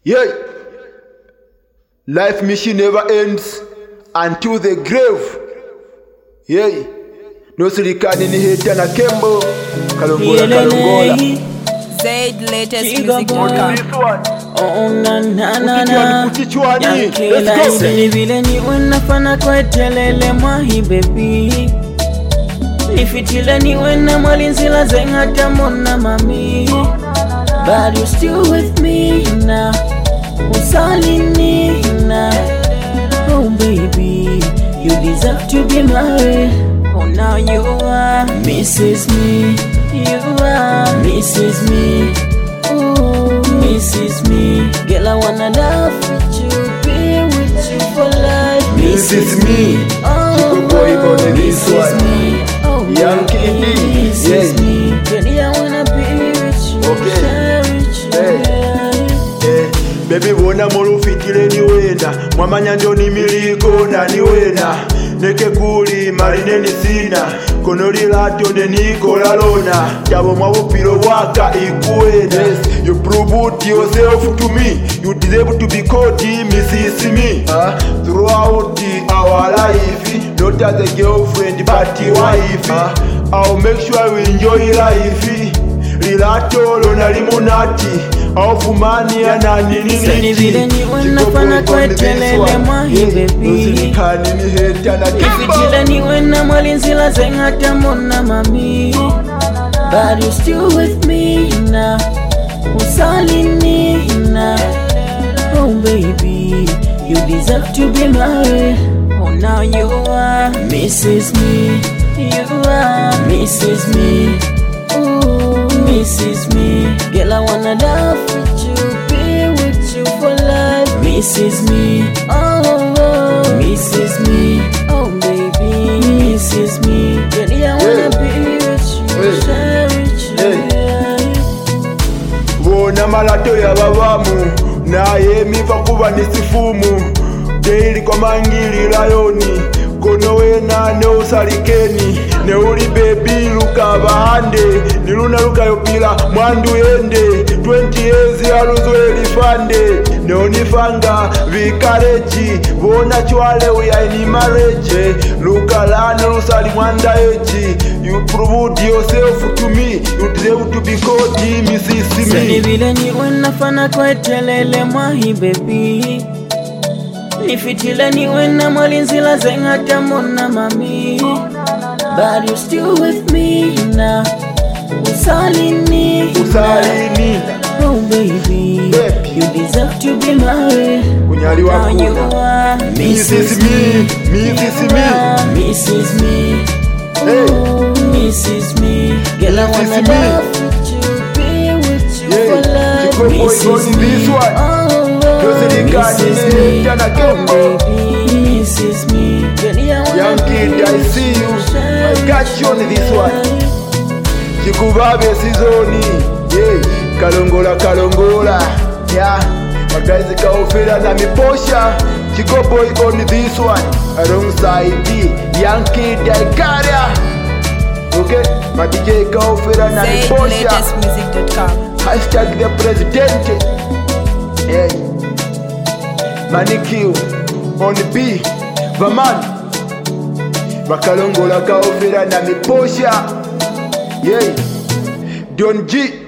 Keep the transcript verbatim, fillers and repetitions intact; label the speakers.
Speaker 1: Yeah. Life mission never ends until the grave. Yeah. No silikani ni heta na kembo. Kalongola kalongola.
Speaker 2: Zaid latest music dot com.
Speaker 3: Oh na na na na.
Speaker 1: Let's go.
Speaker 3: Vile ni unafana kwa telele mwahi baby. Nifitile ni wena mwalinzila zenga tamona mami. But you still with me now. Usalini now. Oh baby, you deserve to be married. Oh now you are Missus Me. You are Missus Me. Ooh, Missus Me. Girl, I wanna love with you, be with you for life.
Speaker 1: Missus Me.
Speaker 3: Oh,
Speaker 1: boy on this
Speaker 3: Missus
Speaker 1: one.
Speaker 3: Me. Oh,
Speaker 1: Young Kiddy.
Speaker 3: Missus
Speaker 1: Yeah.
Speaker 3: Me. Girl, I wanna be with you,
Speaker 1: Okay.
Speaker 3: share with you.
Speaker 1: Hey. Eh, baby wona mulufitile ni wena mwamanya ndo ni miliko na ni wena neke kuli malineni sina kono lilato ne nikola lona jabo mwabupilo waka ikuwena. Yes, you proved yourself to me, you deserve to be called Missus Me. uh, throughout our life, not as a girlfriend but a wife. uh, I'll make sure we enjoy life. Lilato lona limunati aufumani anani
Speaker 3: Sani vile ni wanafana kwa telele mwahi baby.
Speaker 1: Usilikani ni heta na kembo.
Speaker 3: Nifitile ni wena mwalinzila zenga tamona mami. But you still with me now. Usalini now. Oh baby, you deserve to be married. Oh now you are Missus Me. You are Missus Me. Ooh, Missus Me. Girl, I wanna love with you, be with you for life. Missus Me. Oh, oh. Missus Me. Oh baby, Missus Me. Girl, I wanna
Speaker 1: Hey.
Speaker 3: be with you,
Speaker 1: Hey.
Speaker 3: share with you.
Speaker 1: Hey.
Speaker 3: Yeah.
Speaker 1: Wona malato ya babamu naye miva kuba nisifumu deili kwa mangili layoni kono wena ne usalikeni ne uli baby luka bahande niluna luka yopila mwandu yende twenty years aluzo elifande ne onifanga vikareji wona chwale uya ni marriage luka lane lusali mwanda eji. You proved yourself to me, you deserve to be called Missus
Speaker 3: Sani
Speaker 1: Me.
Speaker 3: vile ni wanafana kwa telele mwahi baby. Nifitile ni wena mwalinzila zenga tamona mami. But you still with me now. Usalini
Speaker 1: Usalini
Speaker 3: oh baby,
Speaker 1: Baby.
Speaker 3: you deserve to be married.
Speaker 1: kunyali
Speaker 3: Now you
Speaker 1: wakuna
Speaker 3: are
Speaker 1: Missus Me, Missus Me.
Speaker 3: Missus Me.
Speaker 1: Hey.
Speaker 3: Ooh, Missus Me. Girl, I wanna
Speaker 1: Missus Me.
Speaker 3: love with you, be with you
Speaker 1: Yeah,
Speaker 3: for life.
Speaker 1: Chico boy
Speaker 3: Missus
Speaker 1: on this
Speaker 3: Me.
Speaker 1: one.
Speaker 3: Oh, oh,
Speaker 1: Yoselikani
Speaker 3: Missus
Speaker 1: ni
Speaker 3: Me.
Speaker 1: heta na
Speaker 3: Oh,
Speaker 1: kembo.
Speaker 3: baby, Missus Me. Girl, I wanna
Speaker 1: Young
Speaker 3: be
Speaker 1: kid, I
Speaker 3: with
Speaker 1: see you.
Speaker 3: share
Speaker 1: I got you on
Speaker 3: with
Speaker 1: this
Speaker 3: you.
Speaker 1: one. Chikubabe sizoni, yeah. Kalongola kalongola, yeah. Magazi kaofera na miposha. Chico boy on this one. Alongside the Young Kid, I got ya. Okay, my D J kaofera na
Speaker 2: Zaid
Speaker 1: miposha.
Speaker 2: latest music dot com.
Speaker 1: Hashtag the president. Yeah. Manikiu on the B. Vaman. Bakalongola kaofera na miposha. Yeah. Don G.